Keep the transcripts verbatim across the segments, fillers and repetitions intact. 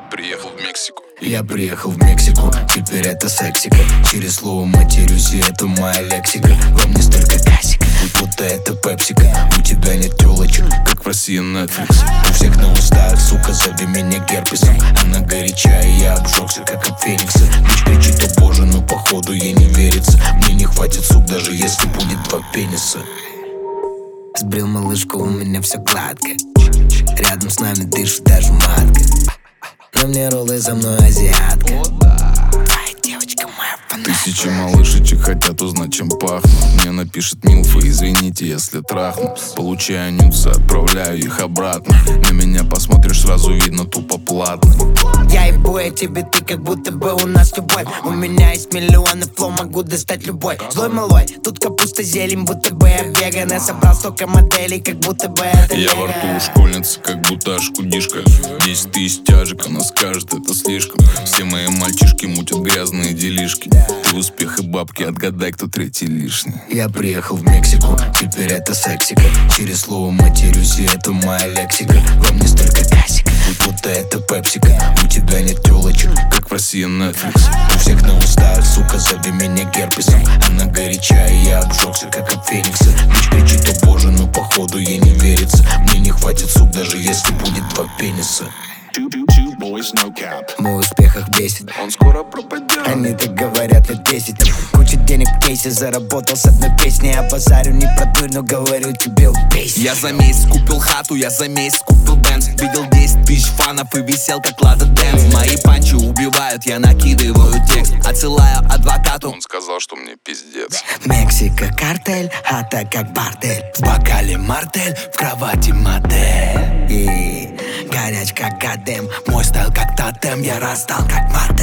приехал в Мексику. Я приехал в Мексику, теперь это сексика. Через слово матерюсь, и это моя лексика. Во мне столько касика, будто это пепсика. У тебя нет тёлочек, как в России Netflix. У всех на устах, сука, зови меня герпесом. Она горячая, я обжегся, как от феникса. Дочь кричит, о боже, но походу ей не верится. Мне не хватит сук, даже если будет два пениса. Сбрил малышку, у меня все гладко. Рядом с нами дышит даже матка. На мне роллы, за мной азиатка. Твоя девочка моя фанатка. Тысячи малышечек хотят узнать, чем пахну. Мне напишет Милфа, извините, если трахну. Получаю нюцы, отправляю их обратно. На меня посмотришь, сразу видно, тупо платно. Я ебу эти биты, как будто бы у нас любовь. У меня есть миллионы флоу, могу достать любой. Злой малой, тут капуста, зелень, будто бы я веган. Я собрал столько моделей, как будто бы это Я во рту у школьницы, как будто шкудишка. Десять тысяч тяжек, она скажет, это слишком. Все мои мальчишки мутят грязные делишки. Ты успех и бабки, отгадай, кто третий лишний. Я приехал в Мексику, теперь это сексика. Через слово матерюсь, и это моя лексика. Во мне столько касика, будто это пепсика. У тебя нет тёлочек, как в России Netflix. У всех на устах, сука, зови меня герпесом. Она горячая, я обжегся, как от феникса. Дочь кричит, о боже, но походу ей не верится. Мне не хватит сук, даже если будет два пениса. Мой успех их бесит, он скоро пропадет. Они так говорят лет десять. Куча денег в кейсе, заработал с одной песни. Я базарю не про дурь, но говорю тебе убейся. Я за месяц купил хату, я за месяц купил бенз. Видел десять тысяч фанов и висел как Лада Дэнс. Мои панчи убивают, я накидываю текст. Отсылаю адвокату, он сказал, что мне пиздец. Мексика картель, хата как бордель. В бокале мартель, в кровати модель. И горяч как гадем, мой стайл как тотем. Я растал как модем.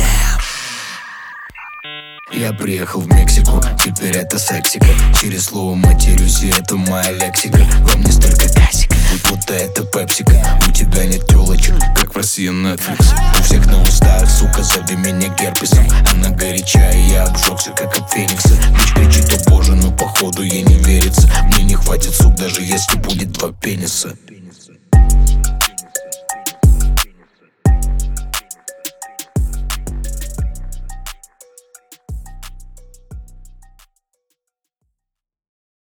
Я приехал в Мексику, теперь это сексика. Через слово матерюсь, и это моя лексика. Во мне столько касика, будто это пепсика. У тебя нет тёлочек, как в России Netflix. У всех на устах, сука, зови меня герпесом. Она горячая, я обжегся, как от феникса. Дочь кричит, о боже, но походу ей не верится. Мне не хватит сук, даже если будет два пениса.